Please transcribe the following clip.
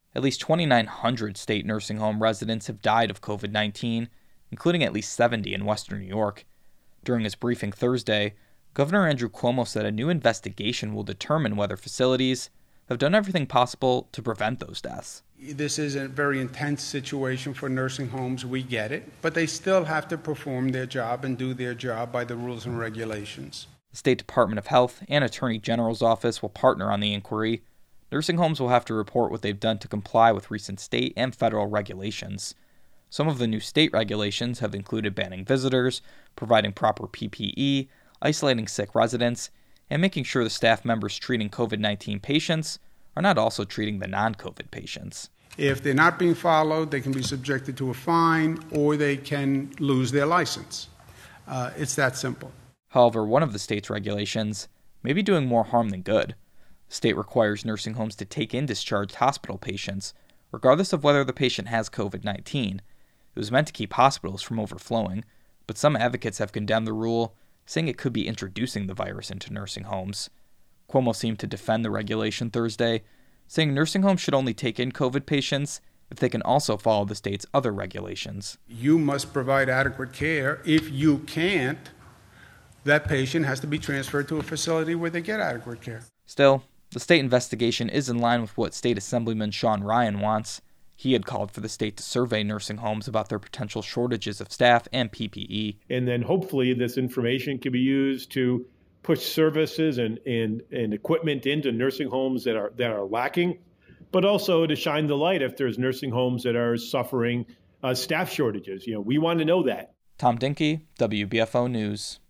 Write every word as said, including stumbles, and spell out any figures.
At least twenty-nine hundred state nursing home residents have died of covid nineteen, including at least seventy in western New York. During his briefing Thursday, Governor Andrew Cuomo said a new investigation will determine whether facilities have done everything possible to prevent those deaths. This is a very intense situation for nursing homes. We get it, but they still have to perform their job and do their job by the rules and regulations. The State Department of Health and Attorney General's office will partner on the inquiry. Nursing homes will have to report what they've done to comply with recent state and federal regulations. Some of the new state regulations have included banning visitors, providing proper P P E, isolating sick residents, and making sure the staff members treating covid nineteen patients are not also treating the non-COVID patients. If they're not being followed, they can be subjected to a fine or they can lose their license. Uh, it's that simple. However, one of the state's regulations may be doing more harm than good. The state requires nursing homes to take in discharged hospital patients, regardless of whether the patient has covid nineteen. It was meant to keep hospitals from overflowing, but some advocates have condemned the rule, saying it could be introducing the virus into nursing homes. Cuomo seemed to defend the regulation Thursday, saying nursing homes should only take in COVID patients if they can also follow the state's other regulations. You must provide adequate care. If you can't, that patient has to be transferred to a facility where they get adequate care. Still, the state investigation is in line with what State Assemblyman Sean Ryan wants. He had called for the state to survey nursing homes about their potential shortages of staff and P P E. And then hopefully this information can be used to push services and, and, and equipment into nursing homes that are that are lacking, but also to shine the light if there's nursing homes that are suffering uh, staff shortages. You know, we want to know that. Tom Dinky, W B F O News.